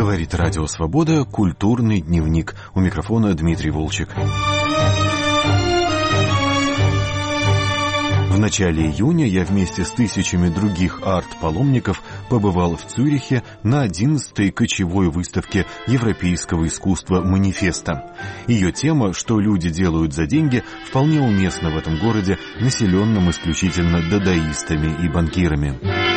Говорит Радио Свобода, культурный дневник. У микрофона Дмитрий Волчек. В начале июня я вместе с тысячами других арт-паломников побывал в Цюрихе на 11-й кочевой выставке европейского искусства «Манифеста». Ее тема «Что люди делают за деньги» вполне уместна в этом городе, населенном исключительно дадаистами и банкирами.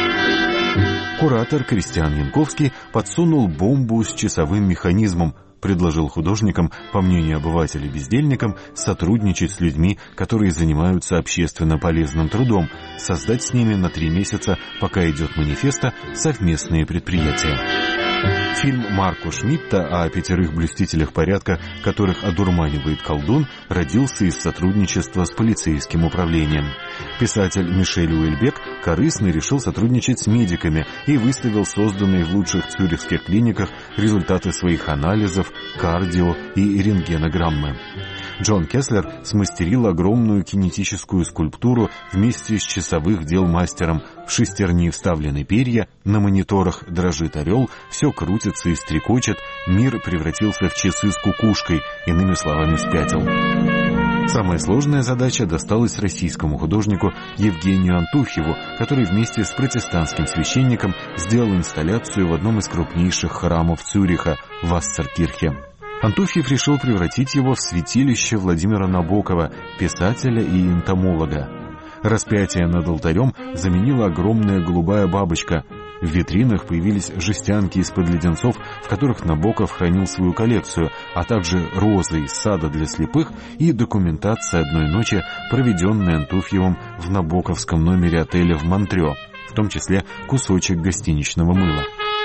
Куратор Кристиан Янковский подсунул бомбу с часовым механизмом, предложил художникам, по мнению обывателей-бездельникам, сотрудничать с людьми, которые занимаются общественно полезным трудом, создать с ними на 3 месяца, пока идет манифеста, совместные предприятия. Фильм Марко Шмидта о 5 блюстителях порядка, которых одурманивает колдун, родился из сотрудничества с полицейским управлением. Писатель Мишель Уэльбек корыстно решил сотрудничать с медиками и выставил созданные в лучших цюрихских клиниках результаты своих анализов, кардио и рентгенограммы. Джон Кеслер смастерил огромную кинетическую скульптуру вместе с часовых дел мастером. В шестерни вставлены перья, на мониторах дрожит орел, все крутится и стрекочет, мир превратился в часы с кукушкой, иными словами, спятил. Самая сложная задача досталась российскому художнику Евгению Антуфьеву, который вместе с протестантским священником сделал инсталляцию в одном из крупнейших храмов Цюриха – Вассеркирхе. Антуфьев решил превратить его в святилище Владимира Набокова, писателя и энтомолога. Распятие над алтарем заменила огромная голубая бабочка. В витринах появились жестянки из-под леденцов, в которых Набоков хранил свою коллекцию, а также розы из сада для слепых и документация одной ночи, проведенная Антуфьевым в набоковском номере отеля в Монтрё, в том числе кусочек гостиничного мыла.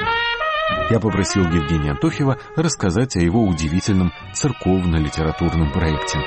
Я попросил Евгения Антуфьева рассказать о его удивительном церковно-литературном проекте.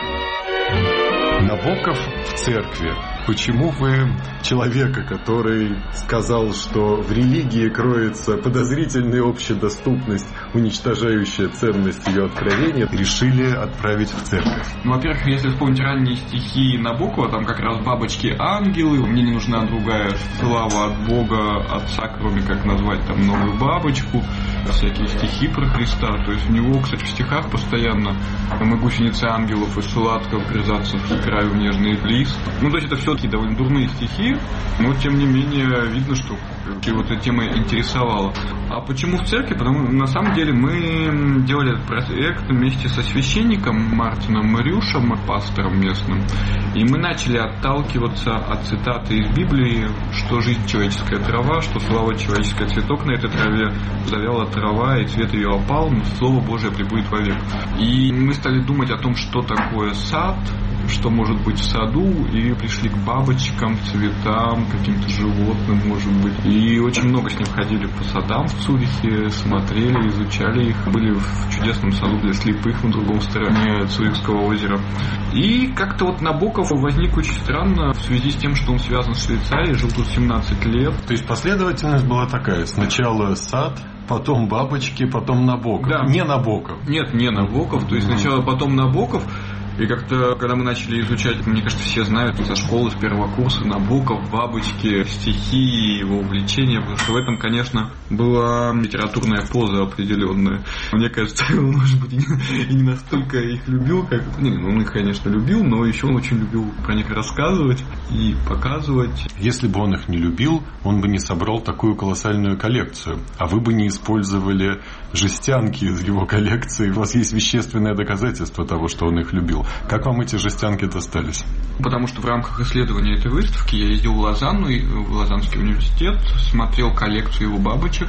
Набоков в церкви. Почему вы человека, который сказал, что в религии кроется подозрительная общедоступность, уничтожающая ценность ее откровения, решили отправить в церковь? Во-первых, если вспомнить ранние стихи Набокова, там как раз бабочки-ангелы, мне не нужна другая слава от Бога, Отца, кроме как назвать там новую бабочку, всякие стихи про Христа. То есть у него, кстати, в стихах постоянно мы гусеницы ангелов и сладко вгрызаться в краю в нежный лист. То есть это все такие довольно дурные стихи, но тем не менее видно, что его эта тема интересовала. А почему в церкви? Потому что на самом деле мы делали этот проект вместе со священником Мартином Рюшем, пастором местным, и мы начали отталкиваться от цитаты из Библии, что жизнь человеческая трава, что слава человеческая цветок на этой траве, завяла трава и цвет ее опал, но Слово Божие пребудет вовек. И мы стали думать о том, что такое сад, что может быть в саду, и пришли к бабочкам, цветам, каким-то животным, может быть. И очень много с ним ходили по садам в Цюрихе, смотрели, изучали их. Были в чудесном саду для слепых на другой стороне Цюрихского озера. И как-то вот Набоков возник очень странно в связи с тем, что он связан с Швейцарией, жил тут 17 лет. То есть последовательность была такая: сначала сад, потом бабочки, потом Набоков. Да. Не Набоков. Нет, не Набоков. То есть сначала, потом Набоков. И как-то, когда мы начали изучать, мне кажется, все знают со школы, с первого курса, Набоков, бабочки, стихи, его увлечения, потому что в этом, конечно, была литературная поза определенная. Мне кажется, он, может быть, и не настолько их любил, как... он их, конечно, любил, но еще он очень любил про них рассказывать и показывать. Если бы он их не любил, он бы не собрал такую колоссальную коллекцию, а вы бы не использовали жестянки из его коллекции. У вас есть вещественное доказательство того, что он их любил. Как вам эти жестянки достались? Потому что в рамках исследования этой выставки я ездил в Лозанну, в Лозаннский университет, смотрел коллекцию его бабочек,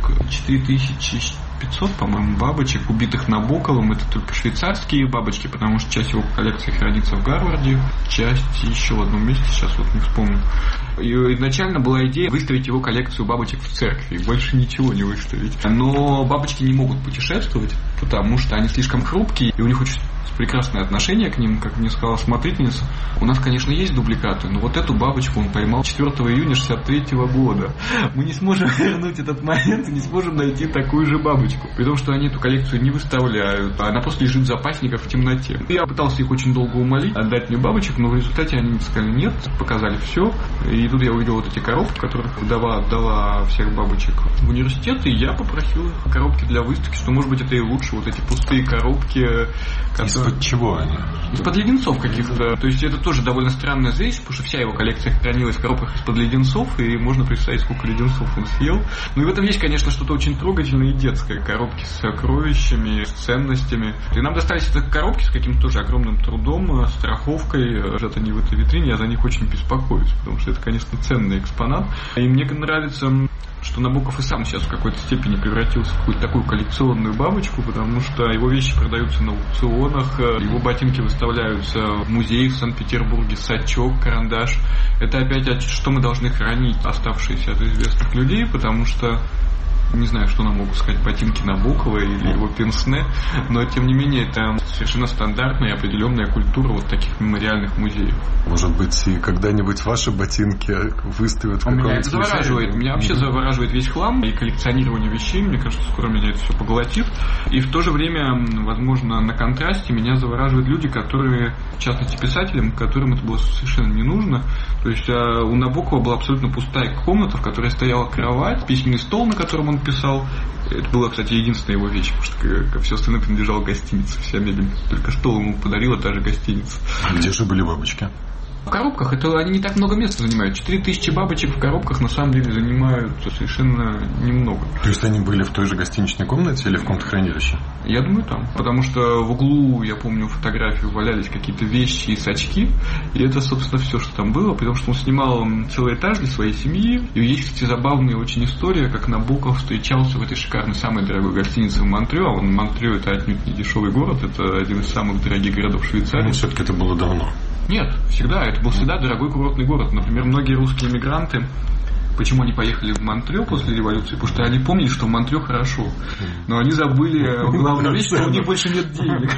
4500, по-моему, бабочек, убитых Набоковым. Это только швейцарские бабочки, потому что часть его коллекции хранится в Гарварде, часть еще в одном месте, сейчас вот не вспомню. И изначально была идея выставить его коллекцию бабочек в церкви, больше ничего не выставить. Но бабочки не могут путешествовать, потому что они слишком хрупкие, и у них очень прекрасное отношение к ним, как мне сказала смотрительница. У нас, конечно, есть дубликаты, но вот эту бабочку он поймал 4 июня 1963 года. Мы не сможем вернуть этот момент и не сможем найти такую же бабочку. При том, что они эту коллекцию не выставляют, она просто лежит в запасниках в темноте. Я пытался их очень долго умолить отдать мне бабочек, но в результате они сказали нет, показали все. И И тут я увидел вот эти коробки, в которых вдова отдала всех бабочек в университет, и я попросил их коробки для выставки, что, может быть, это и лучше, вот эти пустые коробки. Из-под чего они? Из-под леденцов каких-то. То есть это тоже довольно странная вещь, потому что вся его коллекция хранилась в коробках из-под леденцов, и можно представить, сколько леденцов он съел. Ну и в этом есть, конечно, что-то очень трогательное и детское. Коробки с сокровищами, с ценностями. И нам достались эти коробки с каким-то тоже огромным трудом, страховкой. Лежат они в этой витрине, я за них очень беспокоюсь, потому что это, конечно, ценный экспонат. И мне нравится, что Набоков и сам сейчас в какой-то степени превратился в какую-то такую коллекционную бабочку, потому что его вещи продаются на аукционах, его ботинки выставляются в музее в Санкт-Петербурге, сачок, карандаш. Это опять что мы должны хранить, оставшиеся от известных людей, потому что не знаю, что нам могут сказать ботинки Набокова или его пенсне, но тем не менее это совершенно стандартная и определенная культура вот таких мемориальных музеев. Может быть, и когда-нибудь ваши ботинки выставят в каком-нибудь Меня это завораживает. Меня вообще завораживает весь хлам и коллекционирование вещей. Мне кажется, скоро меня это все поглотит. И в то же время, возможно, на контрасте меня завораживают люди, которые, в частности, писателям, которым это было совершенно не нужно. То есть у Набокова была абсолютно пустая комната, в которой стояла кровать, письменный стол, на котором он писал. Это была, кстати, единственная его вещь, потому что все остальное принадлежало гостинице, вся мебель. Только стол ему подарила та же гостиница. А где же были бабочки? В коробках это они не так много места занимают. 4000 бабочек в коробках на самом деле занимают совершенно немного. То есть они были в той же гостиничной комнате или в каком-то хранилище? Я думаю, там. Потому что в углу, я помню, фотографию валялись какие-то вещи и сачки. И это, собственно, все, что там было. Потому что он снимал целый этаж для своей семьи. И есть, кстати, забавная очень история, как Набоков встречался в этой шикарной, самой дорогой гостинице в Монтрё. А Монтрё — это отнюдь не дешевый город. Это один из самых дорогих городов Швейцарии. Но все-таки это было давно. Нет, всегда. Это был всегда дорогой курортный город. Например, многие русские эмигранты, почему они поехали в Монтрё после революции? Потому что они помнили, что в Монтрё хорошо. Но они забыли главную вещь, что у них больше нет денег.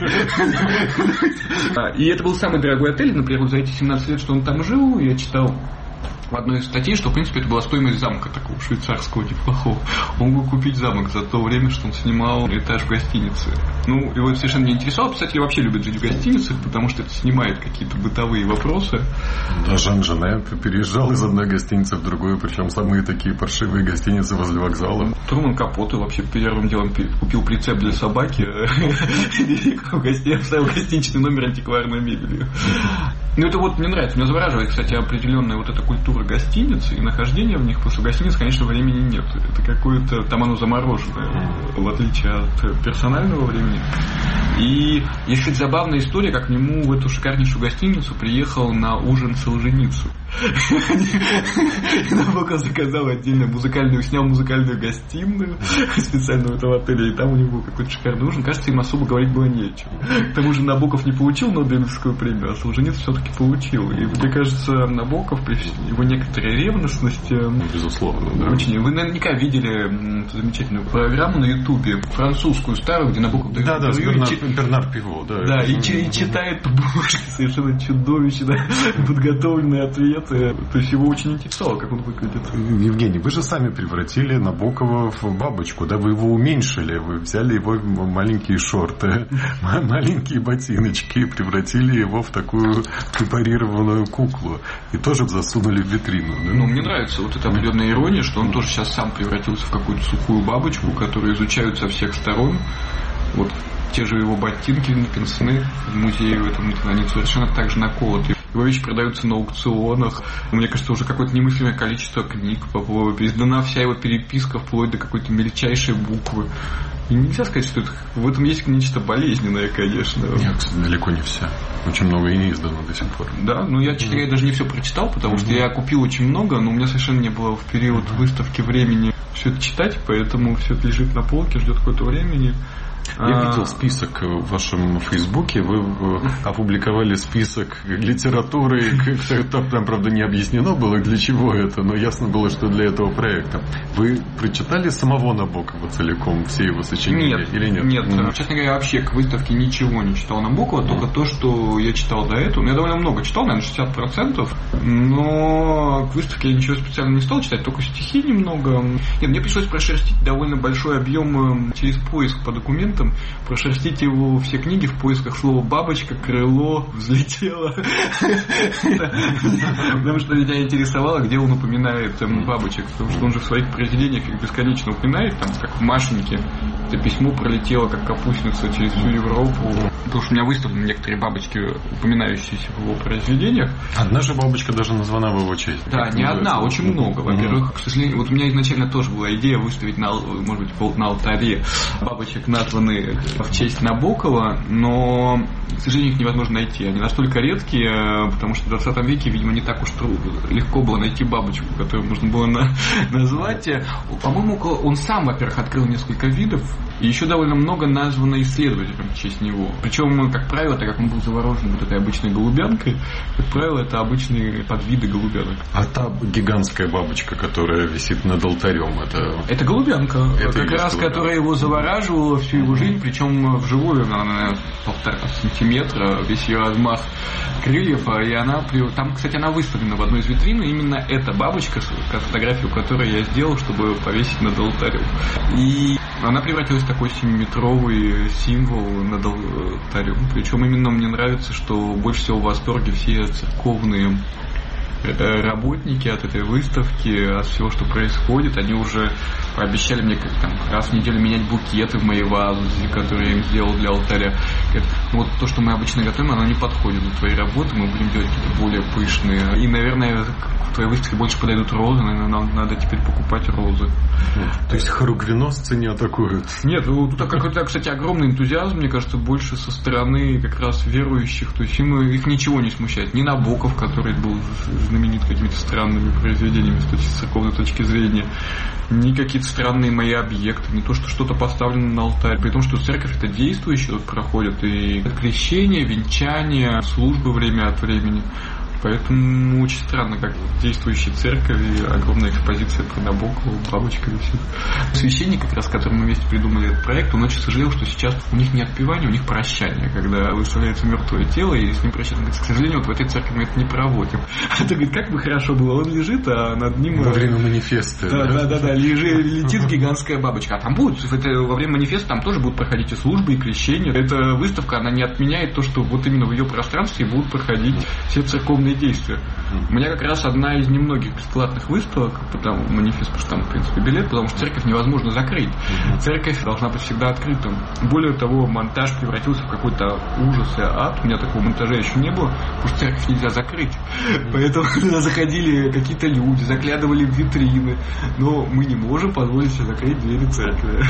И это был самый дорогой отель. Например, за эти 17 лет, что он там жил, я читал в одной из статей, что, в принципе, это была стоимость замка такого швейцарского неплохого. Он мог купить замок за то время, что он снимал этаж в гостинице. Ну, его это совершенно не интересовало. Писатели вообще любят жить в гостиницах, потому что это снимает какие-то бытовые вопросы. Да, Жан Жене переезжал из одной гостиницы в другую, причем самые такие паршивые гостиницы возле вокзала. Труман Капоте вообще первым делом купил прицеп для собаки, вставил гостиничный номер антикварной мебелью. Ну, это вот мне нравится. Меня завораживает, кстати, определенная вот эта культура гостиниц и нахождение в них, потому что гостиниц, конечно, времени нет. Это какое-то, там оно замороженное, в отличие от персонального времени. И есть, кстати, забавная история, как к нему в эту шикарнейшую гостиницу приехал на ужин Солженицын. Набоков заказал отдельно снял музыкальную гостиную специально в этом отеле, и там у него был какой-то шикарный ужин. Кажется, им особо говорить было не о чем. К тому же Набоков не получил Нобелевскую премию, а Солженицын все-таки получил. И мне кажется, Набоков при его некоторой ревностности, безусловно, да. Очень. Вы наверняка видели замечательную программу на Ютубе, французскую старую, где Набоков дает интервью, Бернар Пиво, да. Да, и читает по бумажке совершенно чудовищно подготовленные ответы. То есть его очень интересовало, как он выглядит. Евгений, вы же сами превратили Набокова в бабочку, да? Вы его уменьшили, вы взяли его маленькие шорты, маленькие ботиночки и превратили его в такую препарированную куклу. И тоже засунули в витрину. Да? Ну, мне нравится вот эта определенная ирония, что он тоже сейчас сам превратился в какую-то сухую бабочку, которую изучают со всех сторон. Вот те же его ботинки, пенсны в музее в этом, они совершенно так же наколоты. Его вещи продаются на аукционах. Мне кажется, уже какое-то немыслимое количество книг по поводу. Пересдана вся его переписка вплоть до какой-то мельчайшей буквы. И нельзя сказать, что в этом есть нечто болезненное, конечно. Нет, кстати, далеко не все. Очень много и не издано до сих пор. Да, но я, честно говоря, даже не все прочитал, потому что я купил очень много, но у меня совершенно не было в период выставки времени все это читать, поэтому все это лежит на полке, ждет какое-то времени. Я видел список в вашем Фейсбуке. Вы опубликовали список литературы. Там, правда, не объяснено было, для чего это, но ясно было, что для этого проекта. Вы прочитали самого Набокова целиком, все его сочинения? Нет, или нет? Нет. Честно говоря, вообще к выставке ничего не читал Набокова, только то, что я читал до этого. Я довольно много читал, наверное, 60%, но к выставке я ничего специально не стал читать, только стихи немного. Нет, мне пришлось прошерстить довольно большой объем через поиск по документам. инструментом, прошерстите его все книги в поисках слова «бабочка», «крыло», «взлетело». Потому что меня интересовало, где он упоминает бабочек. Потому что он же в своих произведениях их бесконечно упоминает, там, как в «Машеньке». Это письмо пролетело, как капустница, через всю Европу. Потому что у меня выставлены некоторые бабочки, упоминающиеся в его произведениях. Одна же бабочка даже названа в его честь. Да, не одна, очень много. Во-первых, к сожалению, вот у меня изначально тоже была идея выставить, может быть, на алтаре бабочек, названные в честь Набокова, но, к сожалению, их невозможно найти. Они настолько редкие, потому что в 20 веке, видимо, не так уж легко было найти бабочку, которую можно было назвать. По-моему, он сам, во-первых, открыл несколько видов, и еще довольно много названо исследователям в честь него. Причем, как правило, так как он был заворожен вот этой обычной голубянкой, как правило, это обычные подвиды голубянок. А та гигантская бабочка, которая висит над алтарем, это голубянка, это как раз, которая его завораживала всю его жизнь, причем вживую, она 1,5 сантиметра, весь ее размах крыльев, и она, там, кстати, она выставлена в одной из витрин, именно эта бабочка, фотографию которой я сделал, чтобы повесить над алтарем. И она превратилась в такой 7-метровый символ над алтарем. Причем именно мне нравится, что больше всего в восторге все церковные работники от этой выставки, от всего, что происходит. Они уже пообещали мне раз в неделю менять букеты в моей вазе, которые я им сделал для алтаря. Вот то, что мы обычно готовим, оно не подходит для твоей работы, мы будем делать какие-то более пышные. И, наверное, к твоей выставке больше подойдут розы, наверное, нам надо теперь покупать розы. То есть хоругвеносцы не атакуют? Нет, тут какой-то, кстати, огромный энтузиазм, мне кажется, больше со стороны как раз верующих. То есть их ничего не смущает. Ни Набоков, который был знаменит какими-то странными произведениями с церковной точки зрения, ни какие-то странные мои объекты, не то, что что-то поставлено на алтарь. При том, что церковь это действующая, тут проходит и крещение, венчание, службы время от времени. Поэтому очень странно, как в действующей церкви огромная экспозиция про Набокова, бабочка висит. Священник, как раз с которым мы вместе придумали этот проект, он очень сожалел, что сейчас у них не отпевание, у них прощание, когда выставляется мертвое тело, и с ним прощание. Он говорит, к сожалению, вот в этой церкви мы это не проводим. А ты говорит, как бы хорошо было, он лежит, а над ним... Во время манифеста. Да, летит гигантская бабочка. А там будет, во время манифеста там тоже будут проходить и службы, и крещения. Эта выставка, она не отменяет то, что вот именно в ее пространстве будут проходить все церковные действия. У меня как раз одна из немногих бесплатных выставок, потому манифест, потому что там, в принципе, билет, потому что церковь невозможно закрыть. Церковь должна быть всегда открыта. Более того, монтаж превратился в какой-то ужас и ад. У меня такого монтажа еще не было, потому что церковь нельзя закрыть. Поэтому туда заходили какие-то люди, заглядывали в витрины. Но мы не можем позволить себе закрыть двери церкви.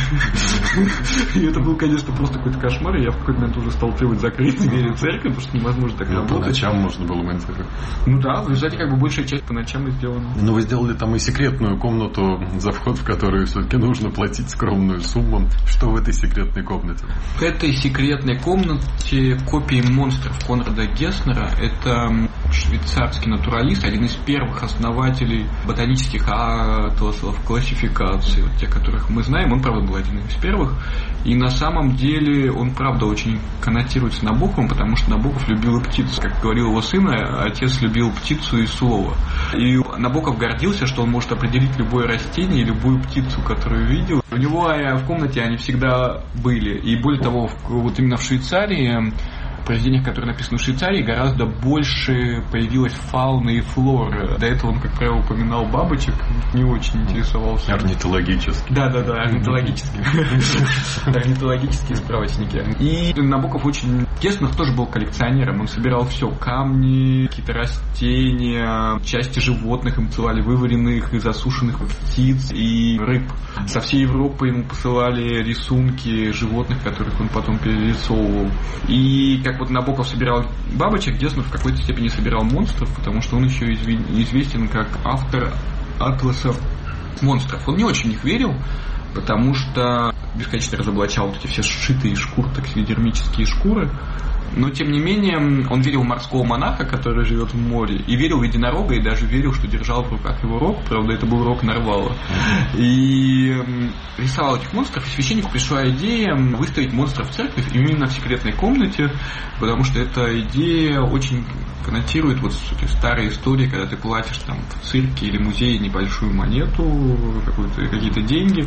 И это был, конечно, просто какой-то кошмар. И я в какой-то момент уже стал требовать закрыть двери церкви, потому что невозможно так работать. По ночам можно было монтировать. Ну да, в результате как бы большая часть по ночам и сделана. Но вы сделали там и секретную комнату, за вход в которую все-таки нужно платить скромную сумму. Что в этой секретной комнате? В этой секретной комнате копии монстров Конрада Гесснера. Это швейцарский натуралист, один из первых основателей ботанических атласов, классификации, вот те, которых мы знаем. Он, правда, был один из первых. И на самом деле он, правда, очень коннотируется с Набоковым, потому что Набоков любил и птиц. Как говорил его сын, отец любил птицу и слово. И Набоков гордился, что он может определить любое растение и любую птицу, которую видел. У него в комнате они всегда были. И более того, вот именно в Швейцарии, в произведениях, которые написаны в Швейцарии, гораздо больше появилась фауны и флоры. До этого он, как правило, упоминал бабочек, не очень интересовался. Орнитологически. Да, орнитологические. Орнитологические справочники. И Набоков очень... Гесснер тоже был коллекционером. Он собирал все. Камни, какие-то растения, части животных им посылали, вываренных и засушенных птиц и рыб. Со всей Европы ему посылали рисунки животных, которых он потом перерисовывал. И как вот Набоков собирал бабочек, Гесснер в какой-то степени собирал монстров, потому что он еще известен как автор атласа монстров. Он не очень в них верил, потому что бесконечно разоблачал вот эти все сшитые шкуры, таксидермические шкуры. Но, тем не менее, он верил в морского монаха, который живет в море, и верил в единорога, и даже верил, что держал в руках его рог. Правда, это был рог нарвала. И рисовал этих монстров, и священнику пришла идея выставить монстров в церкви именно в секретной комнате, потому что эта идея очень коннотирует вот эти старые истории, когда ты платишь там в цирке или музее небольшую монету, какие-то деньги,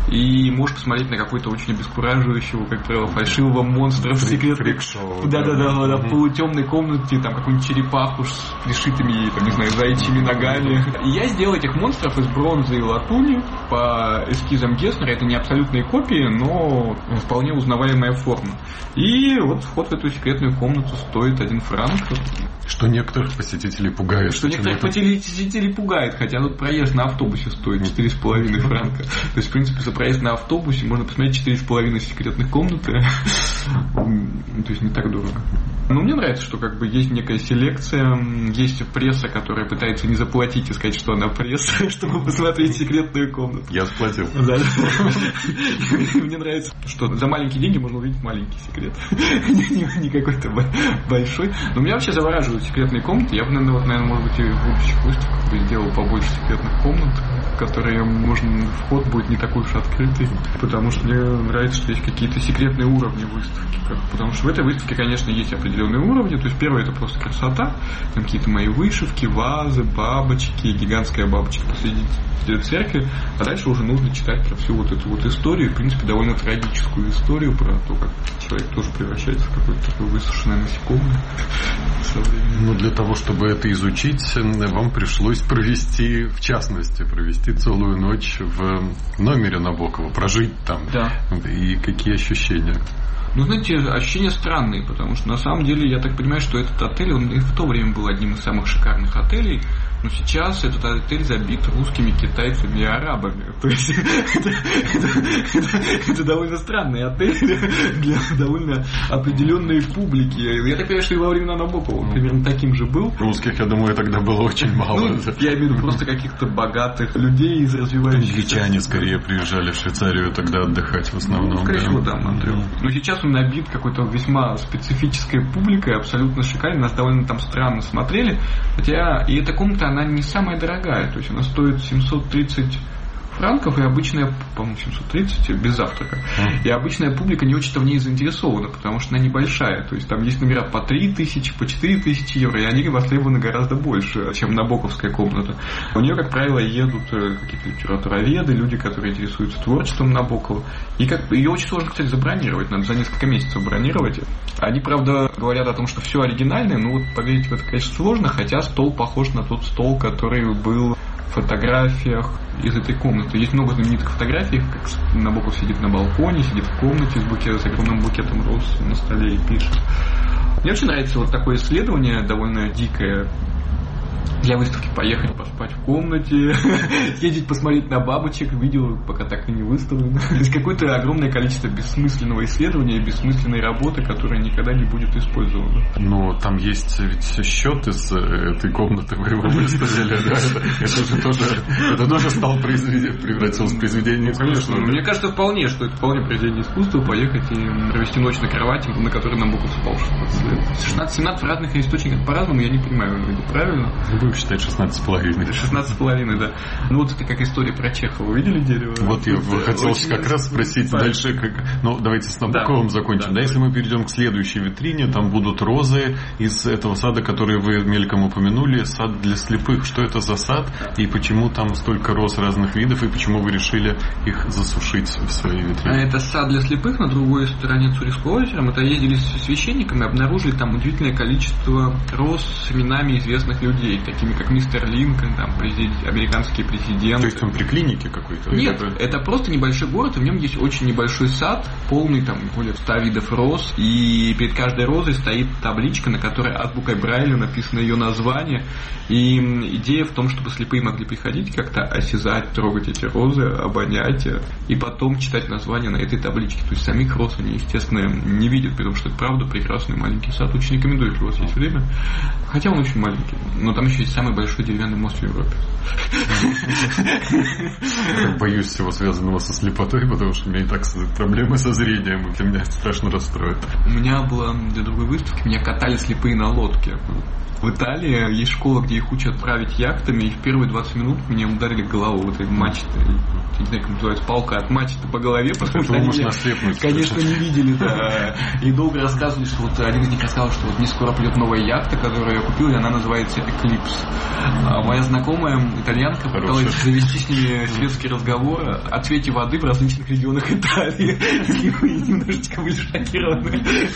и можешь посмотреть на какой-то очень обескураживающего, как правило, фальшивого монстра в секретной... Да, в полутемной комнате, там какую-нибудь черепаху с пришитыми, там, не знаю, заячьими ногами. И я сделал этих монстров из бронзы и латуни по эскизам Геснера. Это не абсолютные копии, но вполне узнаваемая форма. И вот вход в эту секретную комнату стоит 1 франк. Что некоторых посетителей пугает. Что некоторых посетителей пугает, хотя тут проезд на автобусе стоит 4,5 франка. То есть, в принципе, за проезд на автобусе можно посмотреть 4,5 секретных комнаты. То есть, не так дорого. Но мне нравится, что как бы есть некая селекция, есть пресса, которая пытается не заплатить и сказать, что она пресса, чтобы посмотреть секретную комнату. Я сплатил. Да. Мне нравится, что за маленькие деньги можно увидеть маленький секрет. Не какой-то большой. Но меня вообще завораживают секретные комнаты. Я бы, наверное, может быть, и в будущих выставках сделал побольше секретных комнат, в которые вход будет не такой уж открытый. Потому что мне нравится, что есть какие-то секретные уровни выставки. Потому что в этой выставке, конечно, есть определенные уровни. То есть первое — это просто красота. Там какие-то мои вышивки, вазы, бабочки, гигантская бабочка посреди церкви. А дальше уже нужно читать про всю вот эту вот историю. В принципе, довольно трагическую историю про то, как человек тоже превращается в какое-то такое высушенное насекомое. Но для того, чтобы это изучить, вам пришлось провести целую ночь в номере Набокова, прожить там. Да. И какие ощущения? Ну, знаете, ощущения странные, потому что на самом деле я так понимаю, что этот отель, он и в то время был одним из самых шикарных отелей, но сейчас этот отель забит русскими, китайцами и арабами. То есть это довольно странный отель для довольно определенной публики. Я так понимаю, что и во времена Набокова примерно таким же был. Русских, я думаю, тогда было очень мало. Я имею в виду просто каких-то богатых людей из развивающихся. Англичане скорее приезжали в Швейцарию тогда отдыхать в основном. Скорее всего, да, Монтреаль. Но сейчас он набит какой-то весьма специфической публикой, абсолютно шикарной. Нас довольно там странно смотрели. Хотя и эта комната, она не самая дорогая. То есть она стоит 730 франков, и обычная, по-моему, 730 без завтрака. И обычная публика не очень-то в ней заинтересована, потому что она небольшая. То есть там есть номера по 3000, по 4000 евро, и они востребованы гораздо больше, чем набоковская комната. У нее, как правило, едут какие-то литературоведы, люди, которые интересуются творчеством Набокова. И ее очень сложно, кстати, забронировать. Надо за несколько месяцев бронировать. Они, правда, говорят о том, что все оригинальное, но вот поверить в это, конечно, сложно, хотя стол похож на тот стол, который был в фотографиях из этой комнаты. Есть много знаменитых фотографий, как Набоков сидит на балконе, сидит в комнате с огромным букетом роз на столе и пишет. Мне очень нравится вот такое исследование, довольно дикое. Для выставки поехать поспать в комнате, съездить посмотреть на бабочек, видео пока так и не выставлено. То есть какое-то огромное количество бессмысленного исследования и бессмысленной работы, которая никогда не будет использована. Но там есть ведь счет из этой комнаты, вы его выставили, да? Это тоже стал превратился в произведение искусства. Конечно, мне кажется, что это вполне произведение искусства, поехать и провести ночь на кровати, на которой Набоков спал 16 лет. 16-17 разных источников по-разному, я не понимаю, это правильно? Будем считать 16,5. 16,5, да. Ну вот это как история про Чехова. Вы видели дерево? Вот я хотел как раз спросить дальше. Ну, давайте с Набоковым закончим. Да, если мы перейдем к следующей витрине, там будут розы из этого сада, который вы мельком упомянули, сад для слепых. Что это за сад и почему там столько роз разных видов и почему вы решили их засушить в своей витрине? Это сад для слепых на другой стороне Цюрихского озера. Мы ездили с священниками, обнаружили там удивительное количество роз с именами известных людей, такими как мистер Линкольн, там, американский президент. То есть он при клинике какой-то? Нет, это просто небольшой город, в нем есть очень небольшой сад, полный там более 100 видов роз, и перед каждой розой стоит табличка, на которой азбукой Брайля написано ее название, и идея в том, чтобы слепые могли приходить, как-то осязать, трогать эти розы, обонять, и потом читать название на этой табличке. То есть самих роз они, естественно, не видят, потому что это правда прекрасный маленький сад. Очень рекомендую, если у вас есть время. Хотя он очень маленький, но там еще есть самый большой деревянный мост в Европе. Боюсь всего связанного со слепотой, потому что у меня и так проблемы со зрением, и для меня это страшно расстроит. У меня была для другой выставки, меня катали слепые на лодке. В Италии есть школа, где их учат править яхтами, и в первые 20 минут меня ударили голову вот этой мачтой. Я не знаю, как называется, палка от мачты по голове, потому что они меня, конечно, не видели. Да. И долго рассказывали, что вот один из них рассказал, что вот мне скоро придет новая яхта, которую я купил, и она называется Эклипс. Lips. Моя знакомая итальянка пыталась завести с ними светский разговор о цвете воды в различных регионах Италии. И мы немножечко были шокированы.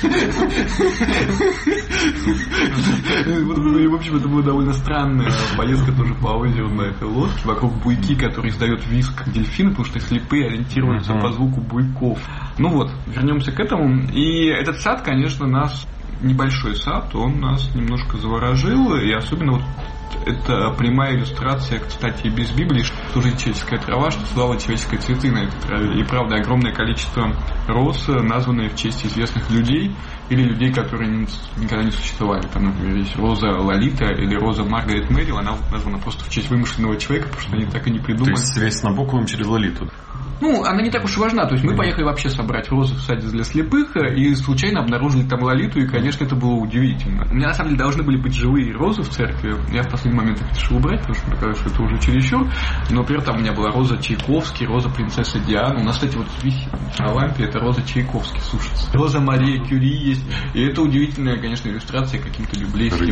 И, в общем, это была довольно странная поездка тоже по озеру на этой лодке. Вокруг буйки, который издает визг дельфина, потому что слепые ориентируются по звуку буйков. Ну вот, вернемся к этому. И этот сад, конечно, нас... Небольшой сад, он нас немножко заворожил. И особенно вот это прямая иллюстрация, кстати, и без Библии, что служит человеческая трава, что слава человеческие цветы на этой траве. И правда, огромное количество роз, названные в честь известных людей, или людей, которые никогда не существовали. Там, например, есть роза Лолита или роза Маргарет Мэрил, она названа просто в честь вымышленного человека, потому что они так и не придумали. То есть связь с Набоковым через Лолиту? Ну, она не так уж и важна. То есть мы поехали вообще собрать розы в саде для слепых и случайно обнаружили там Лолиту, и, конечно, это было удивительно. У меня, на самом деле, должны были быть живые розы в церкви. Я в последний момент их решил убрать, потому что мне казалось, что это уже чересчур. Но, например, там у меня была роза Чайковский, роза принцессы Дианы. У нас, кстати, вот висит на лампе, это роза Чайковский сушится. Роза Мария Кюри есть. И это удивительная, конечно, иллюстрация каким-то библейским...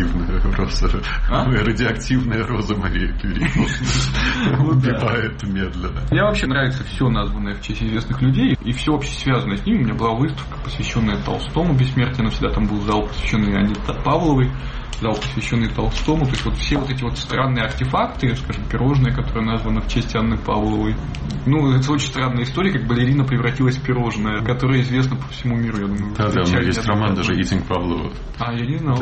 Радиоактивная роза Мария Кюри. Убивает медленно. Мне вообще нравится все названное в честь известных людей, и все вообще связано с ними. У меня была выставка, посвященная Толстому бессмертию, всегда там был зал, посвященный Анне Павловой, зал, посвященный Толстому. То есть вот все вот эти вот странные артефакты, скажем, пирожное, которое названо в честь Анны Павловой. Ну, это очень странная история, как балерина превратилась в пирожное, которое известно по всему миру, я думаю. Да, у меня есть роман даже «Eating Павлова». А, я не знал.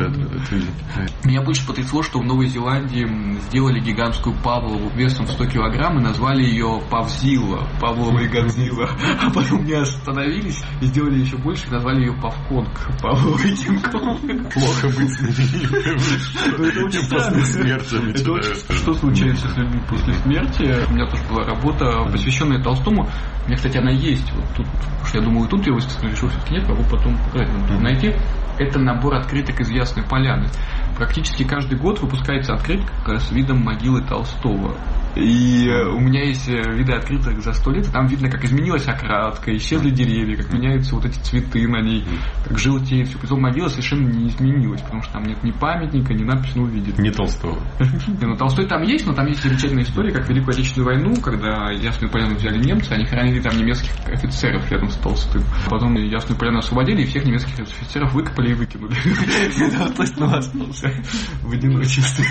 Меня больше потрясло, что в Новой Зеландии сделали гигантскую Павлову весом в 100 килограмм и назвали ее Павзилла, Павлова и Годзилла. А потом не остановились и сделали еще больше и назвали ее Павконг, Павлова и Кинг-Конг. Плохо быть знаменитым. Это очень странно. Что случается с людьми после смерти? У меня тоже была работа, посвященная Толстому. У меня, кстати, она есть. Вот тут, потому что я думаю, тут я выставил, решил, все-таки нет, могу потом найти. Это набор открыток из Ясной Поляны. Практически каждый год выпускается открытка с видом могилы Толстого. И у меня есть виды открыток за 100 лет, и там видно, как изменилась окраска, исчезли деревья, как меняются вот эти цветы на ней, как желтеет все. Притом могила совершенно не изменилась, потому что там нет ни памятника, ни надписи, ну, увидит. Не Толстого. Ну, Толстой там есть, но там есть замечательная история, как Великую Отечественную войну, когда Ясную Поляну взяли немцы, они хоронили там немецких офицеров рядом с Толстым. Потом Ясную Поляну освободили, и всех немецких офицеров выкопали и выкинули. Толстой остался в одиночестве.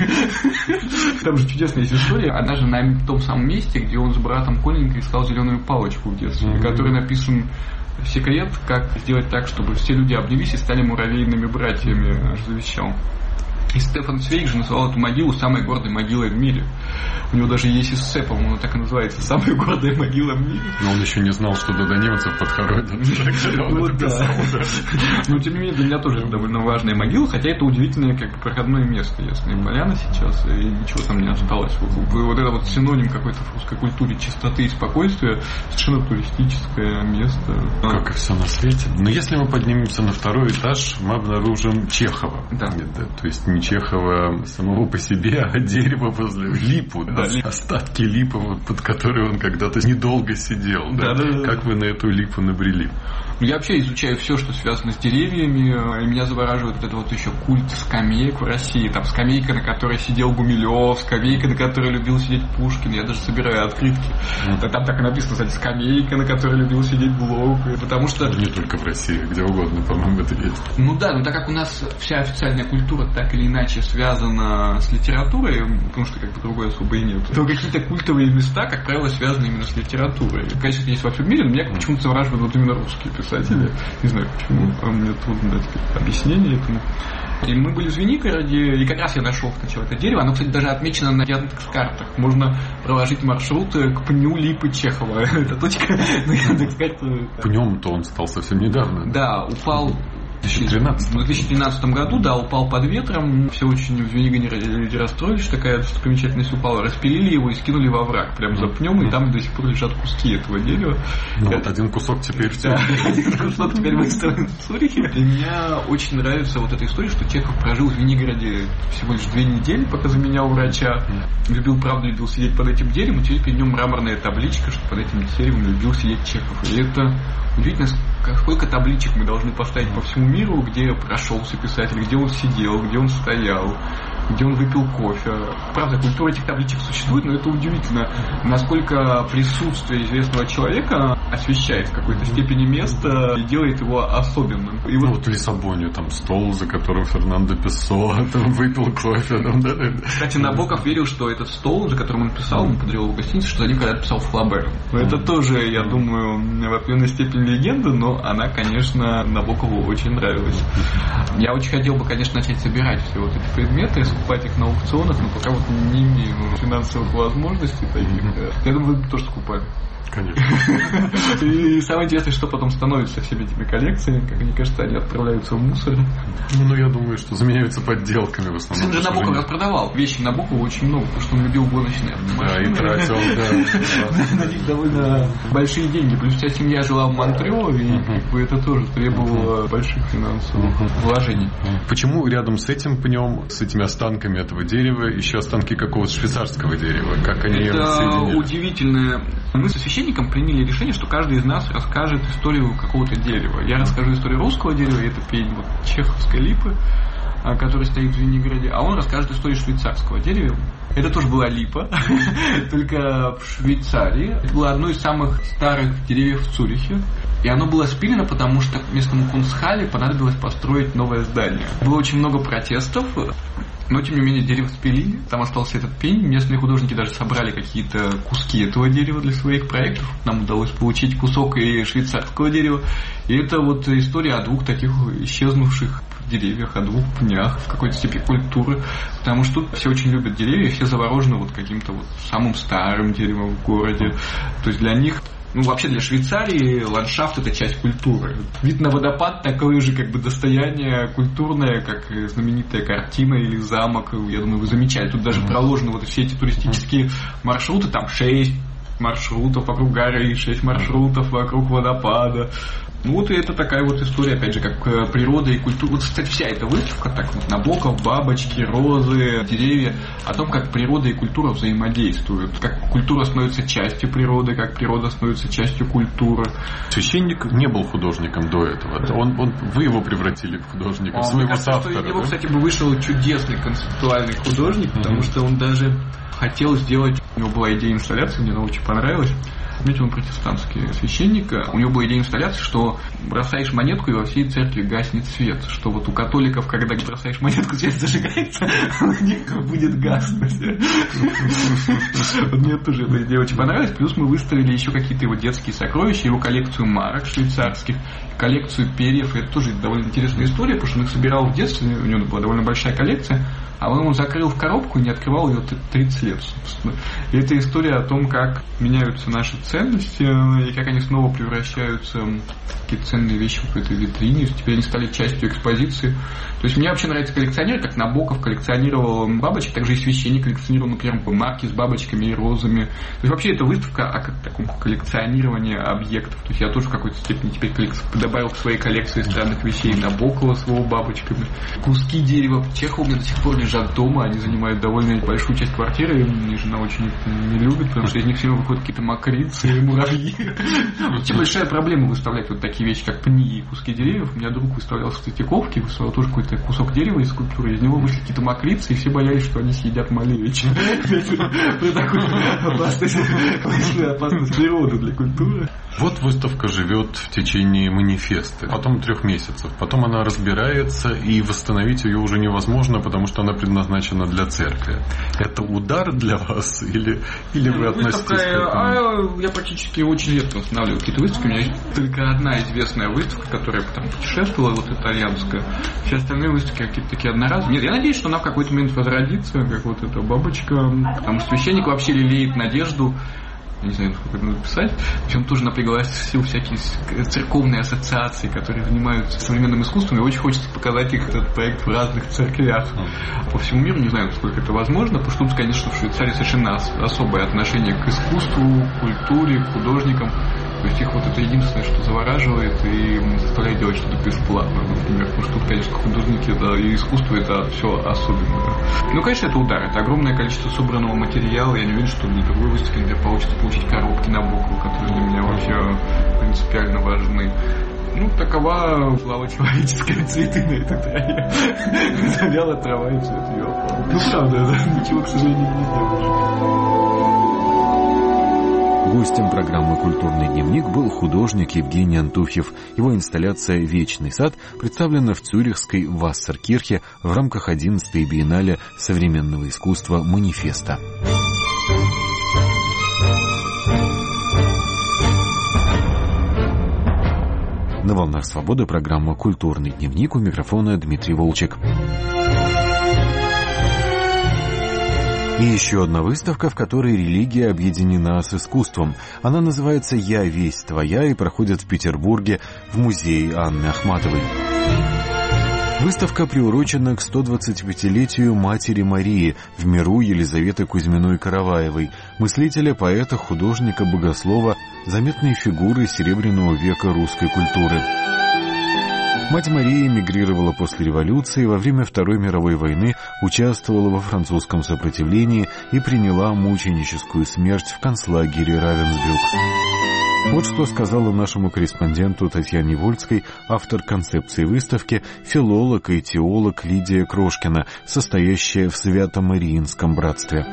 Там же чудесная есть история, она же на том самом месте, где он с братом Коленькой искал зеленую палочку в детстве, в которой написан секрет, как сделать так, чтобы все люди обнялись и стали муравейными братьями, аж завещал. И Стефан Цвейг же назвал эту могилу самой гордой могилой в мире. У него даже есть эссе, по-моему, так и называется, «Самая гордая могила в мире». Но он еще не знал, что до немцев подходят. Вот да. Но, тем не менее, для меня тоже это довольно важная могила, хотя это удивительное как бы проходное место, Ясная Поляна сейчас, и ничего там не осталось. Вот это вот синоним какой-то в русской культуре чистоты и спокойствия, совершенно туристическое место. Как и все на свете. Но если мы поднимемся на второй этаж, мы обнаружим Чехова. Да. То есть не Чехова самого по себе, а дерево возле липу, да? Остатки липы, под которой он когда-то недолго сидел. Да? Как вы на эту липу набрели? Я вообще изучаю все, что связано с деревьями, и меня завораживает вот это вот еще культ скамеек в России. Там скамейка, на которой сидел Гумилев, скамейка, на которой любил сидеть Пушкин. Я даже собираю открытки. Там так и написано, кстати, скамейка, на которой любил сидеть Блок. Потому что... Не только в России, где угодно, по-моему, это есть. Ну да, но так как у нас вся официальная культура так или иначе связана с литературой, потому что как бы другой особо и нет, то какие-то культовые места, как правило, связаны именно с литературой. Конечно, это есть во всем мире, но меня почему-то завораживают вот именно русские писатели. Не знаю почему, мне трудно дать объяснение этому. И мы были в Звенигороде, и как раз я нашел сначала это дерево. Оно, кстати, даже отмечено на Яндекс.Картах. Можно проложить маршрут к пню липы Чехова. Это точка на Яндекс.Картах. Пнем-то он стал совсем недавно. Да, упал... В 2013 году, да, упал под ветром. Все очень в Звенигороде расстроились, что такая достопримечательность упала. Распилили его и скинули во враг, прям за пнем, и там до сих пор лежат куски этого дерева. Ну вот один кусок теперь в Цюрихе. Один кусок теперь выставлен в Цюрихе. И мне очень нравится вот эта история, что Чехов прожил в Звенигороде всего лишь 2 недели, пока заменял врача. Любил сидеть под этим деревом, и теперь перед нем мраморная табличка, что под этим деревом любил сидеть Чехов. И это удивительно, сколько табличек мы должны поставить по всему миру, где прошелся писатель, где он сидел, где он стоял. где он выпил кофе. Правда, культура этих табличек существует, но это удивительно, насколько присутствие известного человека освещает в какой-то степени место и делает его особенным. И вот в Лиссабоне там стол, за которым Фернандо Песоа там выпил кофе. Там, да. Кстати, Набоков верил, что этот стол, за которым он писал, он подарил его в гостинице, что за ним когда-то писал Флабер. Но это тоже, я думаю, в определенной степени легенда, но она, конечно, Набокову очень нравилась. Я очень хотел бы, конечно, начать собирать все вот эти предметы, скупать их на аукционах, но пока вот не имею финансовых возможностей таких. Я думаю, вы тоже скупали. Конечно. И самое интересное, что потом становится со всеми этими коллекциями, как мне кажется, они отправляются в мусор. Ну, я думаю, что заменяются подделками в основном. Сын же Набоков распродавал вещи Набокова очень много, потому что он любил гоночные машины. Да, и тратил, да. На них довольно большие деньги. Плюс вся семья жила в Монтрео, и как бы это тоже требовало больших финансовых вложений. Почему рядом с этим пнем, с этими останками этого дерева, еще останки какого-то швейцарского дерева? Как они соединили? Это удивительное. Мы со священником приняли решение, что каждый из нас расскажет историю какого-то дерева. Я расскажу историю русского дерева, это пень вот, чеховской липы, который стоит в Звенигороде, а он расскажет историю швейцарского дерева. Это тоже была липа, только в Швейцарии. Это было одно из самых старых деревьев в Цюрихе. И оно было спилено, потому что местному Кунстхалле понадобилось построить новое здание. Было очень много протестов, но тем не менее дерево спилили, там остался этот пень. Местные художники даже собрали какие-то куски этого дерева для своих проектов. Нам удалось получить кусок и швейцарского дерева. И это вот история о двух таких исчезнувших деревьях, о двух пнях в какой-то степени культуры. Потому что тут все очень любят деревья, все заворожены вот каким-то вот самым старым деревом в городе. То есть для них... Ну, вообще для Швейцарии ландшафт – это часть культуры. Вид на водопад – такое же как бы достояние культурное, как знаменитая картина или замок. Я думаю, вы замечали. Тут даже проложены вот все эти туристические маршруты. Там 6 маршрутов вокруг горы, 6 маршрутов вокруг водопада. Ну вот и это такая вот история, опять же, как природа и культура. Вот, кстати, вся эта выставка, так вот, Набоков, бабочки, розы, деревья, о том, как природа и культура взаимодействуют, как культура становится частью природы, как природа становится частью культуры. Священник не был художником до этого. Вы его превратили в художника, своего соавтора. Из него, кстати, бы вышел чудесный концептуальный художник, потому что он даже хотел сделать, у него была идея инсталляции, мне она очень понравилась. Знаете, он протестантский священник. У него была идея инсталляции, что бросаешь монетку, и во всей церкви гаснет свет. Что вот у католиков, когда бросаешь монетку, свет зажигается, у них будет гаснуть. Мне тоже эта идея очень понравилась. Плюс мы выставили еще какие-то его детские сокровища, его коллекцию марок швейцарских, коллекцию перьев. Это тоже довольно интересная история, потому что он их собирал в детстве, у него была довольно большая коллекция, а потом он закрыл в коробку и не открывал ее 30 лет, собственно. И это история о том, как меняются наши ценности и как они снова превращаются в какие-то ценные вещи в этой витрине. Теперь они стали частью экспозиции. То есть мне вообще нравится коллекционировать, как Набоков коллекционировал бабочек, также и священник коллекционировал, например, марки с бабочками и розами. То есть вообще это выставка о таком коллекционировании объектов. То есть я тоже в какой-то степени теперь добавил к своей коллекции странных вещей Набокова с его бабочками. Куски дерева Чехова у меня до сих пор лежат дома, они занимают довольно большую часть квартиры, и жена очень их не любит, потому что из них все равно выходят какие-то мокрицы и муравьи. Вообще большая проблема выставлять вот такие вещи, как пни и куски деревьев. У меня друг выставлял в Третьяковке, выставлял тоже какой-то кусок дерева из скульптуры, из него вышли какие-то мокрицы, и все боялись, что они съедят Малевича. Это такая опасность природы для культуры. Вот выставка живет в течение манифеста, потом 3 месяцев, потом она разбирается, и восстановить ее уже невозможно, потому что она предназначена для церкви. Это удар для вас или вы относитесь к этому? Я практически очень редко восстанавливаю какие-то выставки. У меня есть только одна известная выставка, которая там путешествовала, вот итальянская. Все остальные выставки какие-то такие одноразовые. Нет, я надеюсь, что она в какой-то момент возродится, как вот эта бабочка. Потому что священник вообще лелеет надежду. Я не знаю, сколько это надо писать. Причем тоже напряглась всякие церковные ассоциации, которые занимаются современным искусством. И очень хочется показать их, этот проект, в разных церквях по всему миру. Не знаю, насколько это возможно, потому что тут, конечно, в Швейцарии совершенно особое отношение к искусству, к культуре, к художникам. То есть их вот это единственное, что завораживает и заставляет делать что-то бесплатно, например. Потому что тут, конечно, художники и искусство это все особенное. Ну, конечно, это удар. Это огромное количество собранного материала. Я не уверен, что для другой выставки, например, получится получить коробки Набокова, которые для меня вообще принципиально важны. Такова слава человеческая, цветы на этой траве. Завяла трава, и все это ее опало. Правда, ничего, к сожалению, не сделаешь. Гостем программы «Культурный дневник» был художник Евгений Антуфьев. Его инсталляция «Вечный сад» представлена в цюрихской Вассеркирхе в рамках 11-й биеннале современного искусства «Манифеста». На волнах свободы программа «Культурный дневник», у микрофона Дмитрий Волчек. И еще одна выставка, в которой религия объединена с искусством. Она называется «Я весть твоя» и проходит в Петербурге в музее Анны Ахматовой. Выставка приурочена к 125-летию Матери Марии в миру Елизаветы Кузьминой-Караваевой, мыслителя, поэта, художника, богослова, заметной фигуры Серебряного века русской культуры. Мать Мария эмигрировала после революции, во время Второй мировой войны участвовала во французском сопротивлении и приняла мученическую смерть в концлагере Равенсбрюк. Вот что сказала нашему корреспонденту Татьяне Вольской автор концепции выставки, филолог и теолог Лидия Крошкина, состоящая в Свято-Мариинском братстве.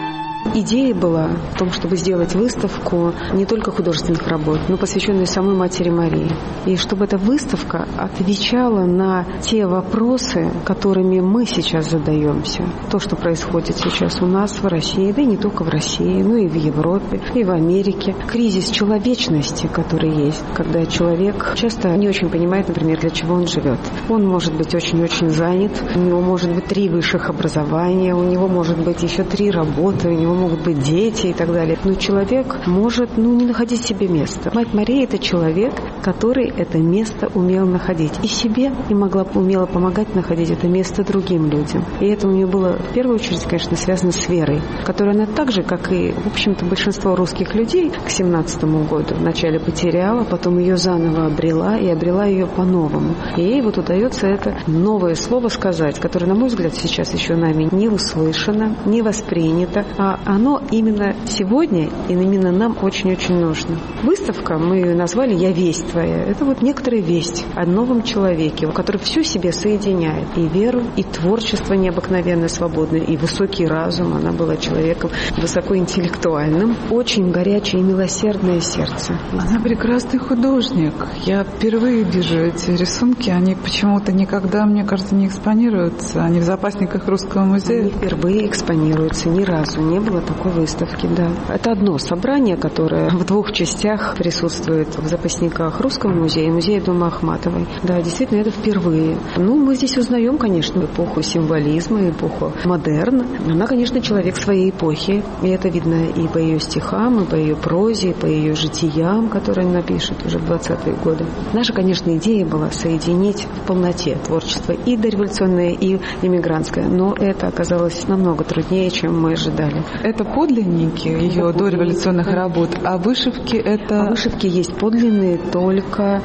Идея была в том, чтобы сделать выставку не только художественных работ, но посвященную самой Матери Марии. И чтобы эта выставка отвечала на те вопросы, которыми мы сейчас задаемся. То, что происходит сейчас у нас в России, да и не только в России, но и в Европе, и в Америке. Кризис человечности, который есть, когда человек часто не очень понимает, например, для чего он живет. Он может быть очень-очень занят, у него может быть 3 высших образования, у него может быть еще 3 работы, у него могут быть дети и так далее. Но человек может не находить себе места. Мать Мария — это человек, который это место умел находить и себе, и умела помогать находить это место другим людям. И это у нее было в первую очередь, конечно, связано с верой, которую она так же, как и, в общем-то, большинство русских людей к 17-му году вначале потеряла, потом ее заново обрела и обрела ее по-новому. И ей вот удается это новое слово сказать, которое, на мой взгляд, сейчас еще нами не услышано, не воспринято, а оно именно сегодня и именно нам очень-очень нужно. Выставка, мы ее назвали «Я весть твоя». Это вот некоторая весть о новом человеке, который все в себе соединяет. И веру, и творчество необыкновенно свободное, и высокий разум. Она была человеком высокоинтеллектуальным. Очень горячее и милосердное сердце. Она прекрасный художник. Я впервые вижу эти рисунки. Они почему-то никогда, мне кажется, не экспонируются. Они в запасниках Русского музея. Они впервые экспонируются. Ни разу не было такой выставки, да. Это одно собрание, которое в 2 частях присутствует в запасниках Русского музея и музея Дома Ахматовой. Да, действительно, это впервые. Мы здесь узнаем, конечно, эпоху символизма, эпоху модерна. Она, конечно, человек своей эпохи. И это видно и по ее стихам, и по ее прозе, и по ее житиям, которые она пишет уже в 20-е годы. Наша, конечно, идея была соединить в полноте творчество и дореволюционное, и иммигрантское. Но это оказалось намного труднее, чем мы ожидали. Это подлинники ее дореволюционных работ, а вышивки это... А вышивки есть подлинные только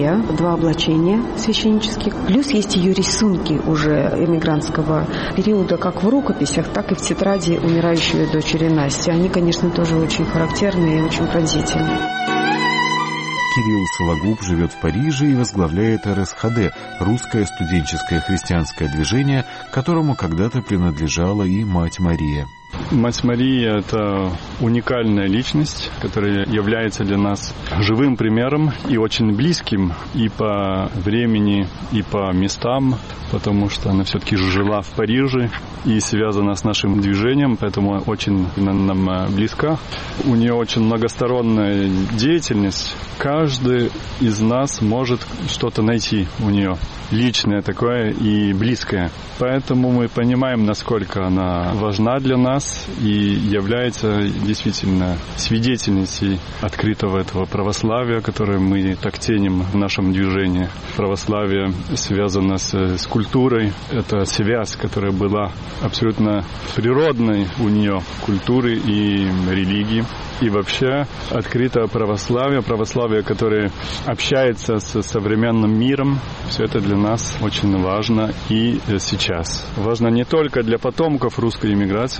2 облачения священнических. Плюс есть ее рисунки уже эмигрантского периода, как в рукописях, так и в тетради умирающей дочери Насти. Они, конечно, тоже очень характерные и очень пронзительные. Кирилл Сологуб живет в Париже и возглавляет РСХД, русское студенческое христианское движение, которому когда-то принадлежала и Мать Мария. Мать Мария – это уникальная личность, которая является для нас живым примером и очень близким и по времени, и по местам, потому что она все-таки жила в Париже и связана с нашим движением, поэтому очень нам близка. У нее очень многосторонняя деятельность. Каждый из нас может что-то найти у нее, личное такое и близкое. Поэтому мы понимаем, насколько она важна для нас и является действительно свидетельницей открытого этого православия, которое мы так ценим в нашем движении. Православие связано с культурой. Это связь, которая была абсолютно природной у нее, культуры и религии. И вообще открытое православие, которое общается с современным миром, все это для нас очень важно и сейчас. Важно не только для потомков русской иммиграции, но вообще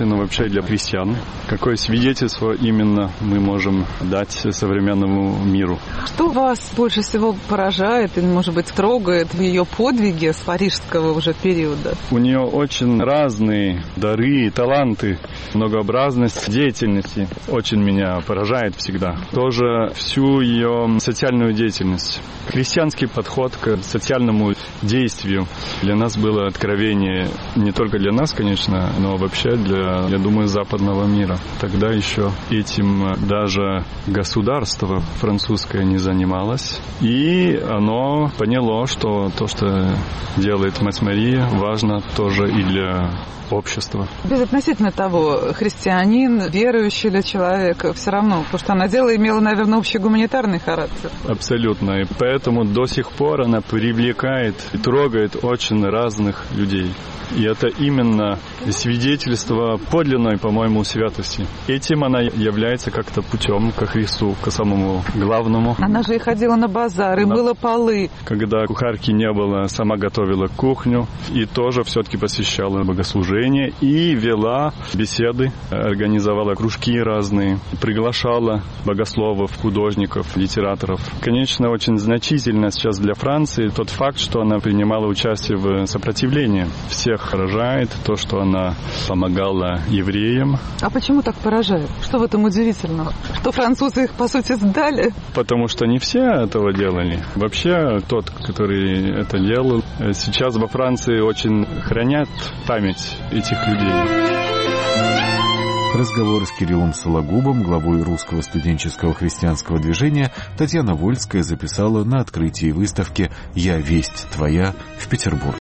будущее для христиан. Какое свидетельство именно мы можем дать современному миру? Что вас больше всего поражает или, может быть, трогает в ее подвиге с парижского уже периода? У нее очень разные дары и таланты, многообразность деятельности очень меня поражает всегда. Тоже всю ее социальную деятельность. Христианский подход к социальному действию для нас было откровение, не только для нас, конечно, но вообще для, я думаю, западного мира. Тогда еще этим даже государство французское не занималось, и оно поняло, что то, что делает Мать Мария, важно тоже и для общества. Безотносительно того, христианин, верующий ли человек, все равно, потому что она дело имела, наверное, общегуманитарный характер. Абсолютно. И поэтому до сих пор она привлекает и трогает очень разных людей. И это именно свидетельство подлинной, по-моему, святости. Этим она является как-то путем ко Христу, к самому главному. Она же и ходила на базары, мыла полы. Когда кухарки не было, сама готовила кухню и тоже все-таки посещала богослужение и вела беседы, организовала кружки разные, приглашала богословов, художников, литераторов. Конечно, очень значительно сейчас для Франции тот факт, что она принимала участие в сопротивлении всех. Поражает то, что она помогала евреям. А почему так поражает? Что в этом удивительного? Что французы их, по сути, сдали? Потому что не все этого делали. Вообще, тот, который это делал, сейчас во Франции очень хранят память этих людей. Разговор с Кириллом Сологубом, главой русского студенческого христианского движения, Татьяна Вольская записала на открытии выставки «Я весть твоя» в Петербурге.